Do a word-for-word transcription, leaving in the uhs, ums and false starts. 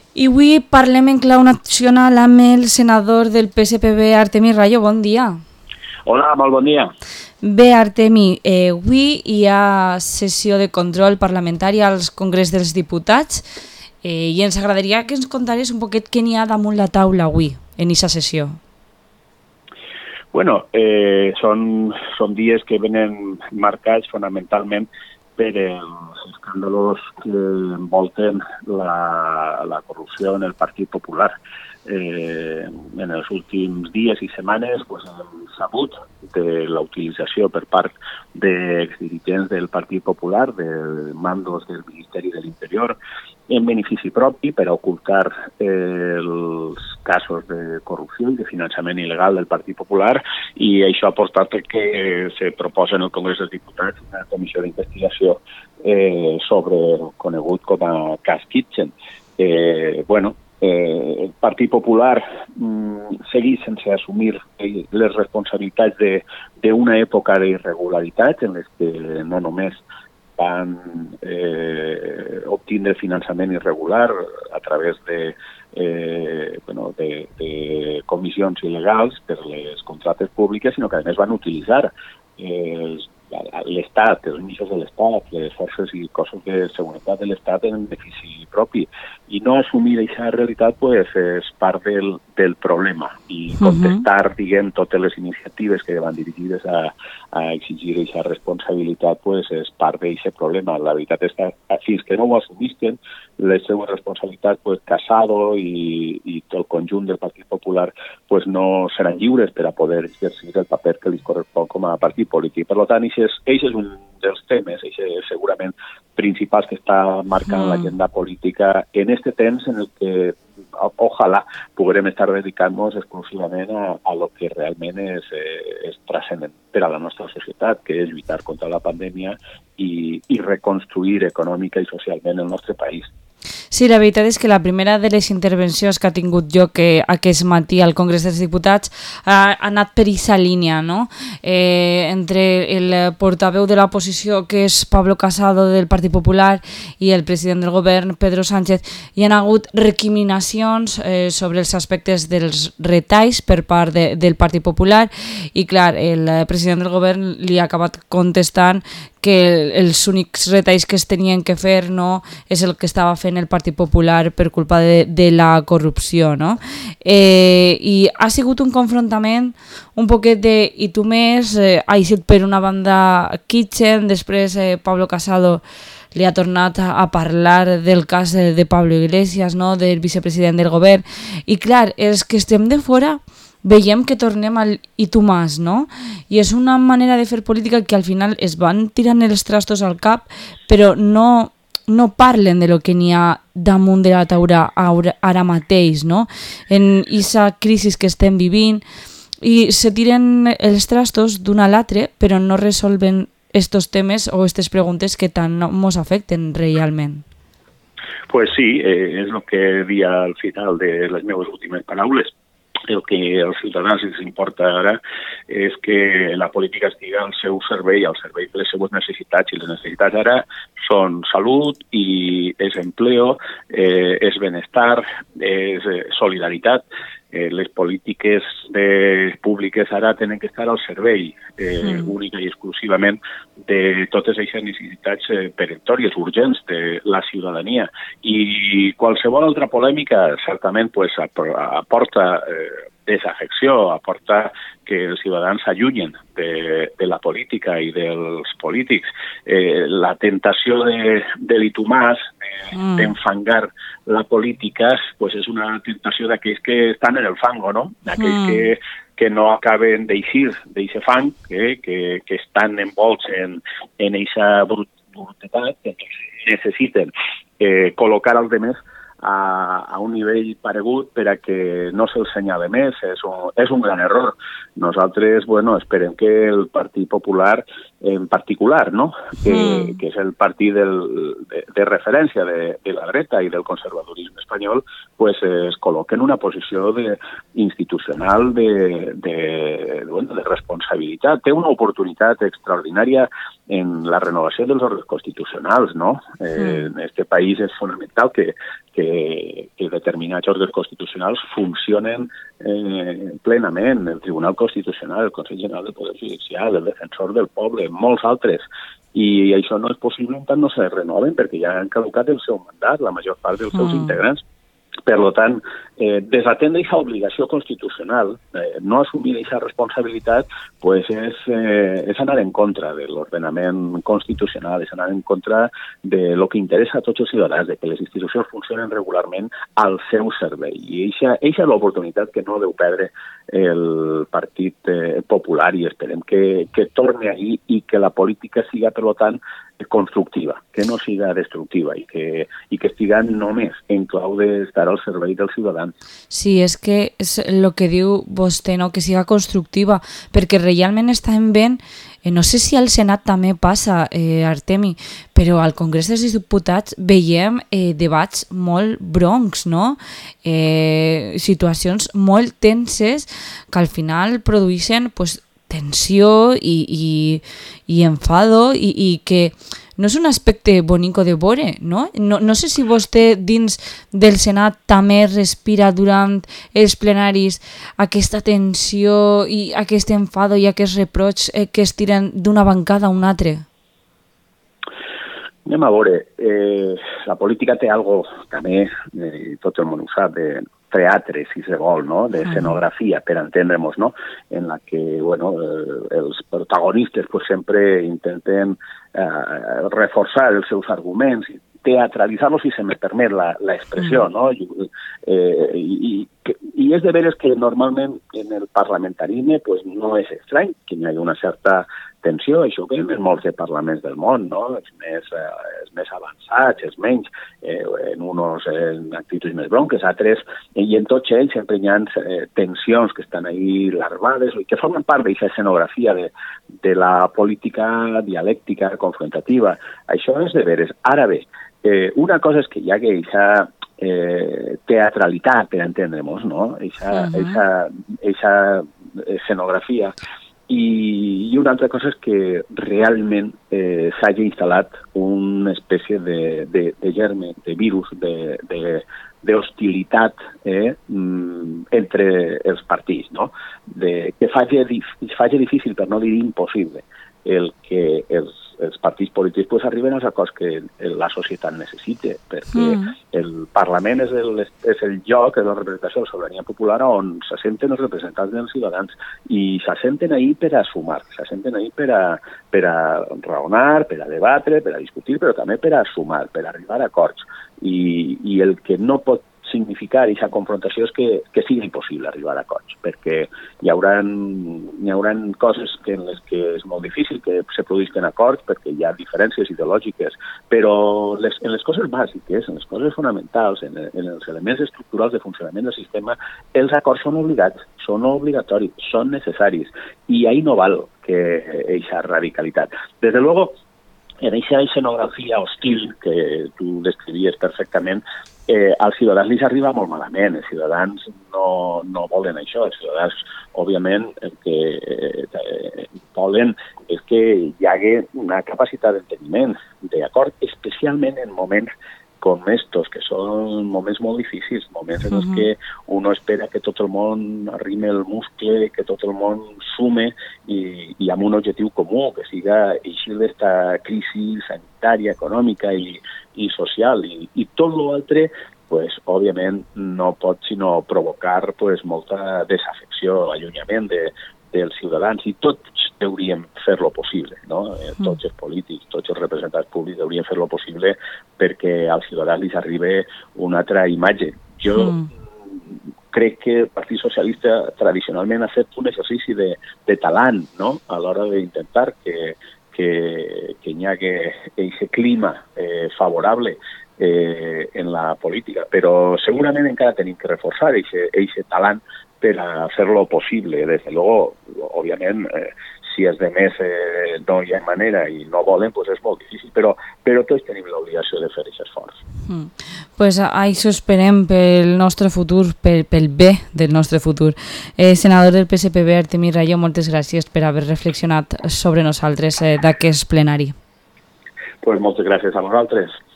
I avui parlem en clau nacional amb el senador del P S P B, Artemi Rayo. Bon dia. Hola, molt bon dia. Bé, Artemi, eh, avui hi ha sessió de control parlamentari al Congrés dels Diputats eh, i ens agradaria que ens contares un poquet què n'hi ha damunt la taula avui, en aquesta sessió. Bueno, eh, són, són dies que venen marcats fonamentalment per els escàndalos que envolten la, la corrupció en el Partit Popular. Eh, en els últims dies i setmanes pues, hem sabut de la utilització per part d'exdirigents del Partit Popular, de mandos del Ministeri de l'Interior, en benefici propi per ocultar eh, els casos de corrupció i de finançament il·legal del Partit Popular, i això ha portat que se proposa en el Congrés dels Diputats una comissió d'investigació eh, sobre el conegut com a cas Kitchen. Eh, bueno, Eh, el Partit Popular mm, segueix sense assumir eh, les responsabilitats d'una època d'irregularitats en les que no només van eh, obtindre finançament irregular a través de, eh, bueno, de, de comissions il·legals per les contractes públiques, sinó que a més van utilitzar eh, l'Estat, els mitjans de l'Estat, les forces i cossos de seguretat de l'Estat en benefici propi. I no assumir aquesta realitat pues, és part del, del problema, i contestar, uh-huh. diguem, totes les iniciatives que van dirigides a, a exigir aquesta responsabilitat pues, és part d'aquest problema. La veritat és que fins que no ho assumisquen, les seues responsabilitats, pues, Casado i, i tot el conjunt del Partit Popular pues, no seran lliures per a poder exercir el paper que li correspon com a partit polític. Per tant, aquest és un dels temes, segurament principals que està marcant mm. l'agenda política en este temps en el que ojalà puguem estar dedicant-nos exclusivament a, a lo que realment és, eh, és transcendent per a la nostra societat, que és lluitar contra la pandèmia i, i reconstruir econòmica i socialment el nostre país. Sí, la veritat és que la primera de les intervencions que ha tingut lloc que aquest matí al Congrés dels Diputats ha, ha anat per aquesta línia, no? Eh, entre el portaveu de l'oposició, que és Pablo Casado del Partit Popular, i el president del govern, Pedro Sánchez, hi ha hagut recriminacions eh, sobre els aspectes dels retalls per part de, del Partit Popular, i clar, el president del govern li ha acabat contestant que els únics retalls que es tenien que fer no és el que estava fent el Partit Popular per culpa de, de la corrupció, no? Eh, I ha sigut un confrontament un poquet de i tu més, eh, ha sigut per una banda Kitchen, després eh, Pablo Casado li ha tornat a, a parlar del cas de, de Pablo Iglesias, no? Del vicepresident del govern, i clar, els que estem de fora veiem que tornem al i tu más, no? I és una manera de fer política que al final es van tirant els trastos al cap, però no, no parlen de lo que n'hi ha damunt de la taula ara mateix, no? En aquesta crisi que estem vivint, i se tiren els trastos d'un a l'altre, però no resolven estos temes o aquestes preguntes que tant ens afecten realment. Pues sí, eh, és el que dia al final de les meves últimes paraules. El que als ciutadans els importa ara és que la política estigui al seu servei, al servei de les seues necessitats, i les necessitats ara són salut, i és empleo, eh, és benestar, és eh, solidaritat. Eh, les polítiques de, públiques ara tenen que estar al servei eh, mm. única i exclusivament de totes aquestes necessitats eh, peremptòries, urgents de la ciutadania. I qualsevol altra polèmica certament pues, aporta eh, desafecció, aporta que els ciutadans s'allunyen de, de la política i dels polítics. Eh, la tentació de, de l'itumàs, mm. d'enfangar la política, pues és una tentació d'aquells que estan en el fango, no? D'aquells mm. que, que no acaben d'eixir d'aquest fang, que, que, que estan envolts en aquesta brutalitat, que necessiten eh, col·locar els demés a, a un nivell paregut per a que no se'l senyale més. És un, és un gran error. Nosaltres, bueno, esperem que el Partit Popular en particular, no? que, mm. que és el partit del, de, de referència de, de la dreta i del conservadorisme espanyol, pues, es col·loca en una posició de, institucional de, de, bueno, de responsabilitat. Té una oportunitat extraordinària en la renovació dels ordres constitucionals, no? Eh, mm. En este país és fonamental que, que que, que determinats òrgans constitucionals funcionen eh, plenament. El Tribunal Constitucional, el Consell General del Poder Judicial, el Defensor del Poble, molts altres. I això no és possible en tant no se renoven perquè ja han caducat el seu mandat, la major part dels seus mm. integrants. Per tant, eh, desatendre aquesta obligació constitucional, eh, no assumir aquesta responsabilitat, pues és, eh, és anar en contra de l'ordenament constitucional, és anar en contra de lo que interessa a tots els ciutadans, de que les institucions funcionen regularment al seu servei. I eixa és l'oportunitat que no deu perdre el Partit eh, Popular i esperem que, que torni ahí i que la política siga, per tant, constructiva, que no siga destructiva i que, i que estiga només en clau d'estar al servei dels ciutadans. Sí, és que és el que diu vostè, no? Que siga constructiva, perquè realment estem veient, eh, no sé si al Senat també passa, eh, Artemi, però al Congrés dels Diputats veiem eh, debats molt broncs, no? Eh, situacions molt tenses que al final produeixen pues, tensió i, i, i enfado i, i que no és un aspecte bonico de veure, no? No, no sé si vostè dins del Senat també respira durant els plenaris aquesta tensió i aquest enfado i aquest reproig eh, que es tiren d'una bancada a una altra. Anem a veure, eh, la política té algo també, eh, tot el món ho sap, de teatre, si se vol, no? De escenografia, per entendre'ns, no? En la que, bueno, eh, els protagonistes pues, sempre intenten eh, reforçar els seus arguments i teatralitzar-los, si se me permet l'expressió, no? I, eh, i, i és de veres que normalment en el parlamentarisme pues, no és estrany que hi hagi una certa tensió, això que en molts de parlaments del món, no? Els més, eh, els més avançats, els menys, eh, en uns en actituds més bronques, altres, i en tots ells sempre hi ha eh, tensions que estan ahí larvades i que formen part d'aquesta escenografia de, de la política dialèctica, confrontativa. Això és de veres. Ara bé, eh, una cosa és que hi ha aquesta eh, teatralitat, per entendre'ns, no? Aquesta escenografia. I, i una altra cosa és que realment eh, s'hagi instal·lat una espècie de, de, de germe, de virus, d'hostilitat eh, entre els partits, no? De, que faci, faci difícil, per no dir impossible, el que els, els partits polítics pues, arriben als acords que la societat necessita, perquè mm. el Parlament és el, és el lloc, és la representació de la sobirania popular on s'assenten els representants dels ciutadans i s'assenten ahí per a sumar, s'assenten ahí per a, per a raonar, per a debatre, per a discutir, però també per a sumar, per a arribar a acords. I, i el que no pot significar aquesta confrontació és que, que sigui impossible arribar a acords, perquè hi haurà, hi haurà coses que en les que és molt difícil que se produïsquen acords perquè hi ha diferències ideològiques, però les, en les coses bàsiques, en les coses fonamentals, en, en els elements estructurals de funcionament del sistema, els acords són obligats, són obligatoris, són necessaris, i ahí no val que eixa radicalitat. Des de luego, en aquesta escenografia hostil que tu descrivies perfectament, eh, als ciutadans li arriba molt malament. Els ciutadans no, no volen això. Els ciutadans, òbviament, el que eh, volen és que hi hagi una capacitat d'enteniment, d'acord, especialment en moments com estos, que són moments molt difícils, moments en els que uno espera que tot el món arrime el muscle, que tot el món sume i, i amb un objectiu comú, que siga eixir d'esta crisi sanitària, econòmica i, i social. I, i tot l'altre, pues, òbviament, no pot sinó provocar pues, molta desafecció, allunyament de, dels ciutadans, i tots hauríem fer-lo possible, no? Mm. Tots els polítics, tots els representants públics haurien fer-lo possible perquè als ciutadans li arribi una altra imatge. Jo mm. crec que el Partit Socialista tradicionalment ha fet un exercici de, de talant, no? A l'hora d'intentar que, que, que hi hagi aquest clima eh, favorable eh, en la política, però segurament encara tenim que reforçar aquest talant per a fer-lo possible. Des de luego, òbviament, eh, si els demés eh, no hi ha manera i no volen, pues és molt difícil, però, però tots tenim l'obligació de fer aquest esforç. Mm. Pues això esperem pel nostre futur, pel, pel bé del nostre futur. Eh, senador del P S P B, Artemi Rayo, moltes gràcies per haver reflexionat sobre nosaltres eh, d'aquest plenari. Pues moltes gràcies a vosaltres.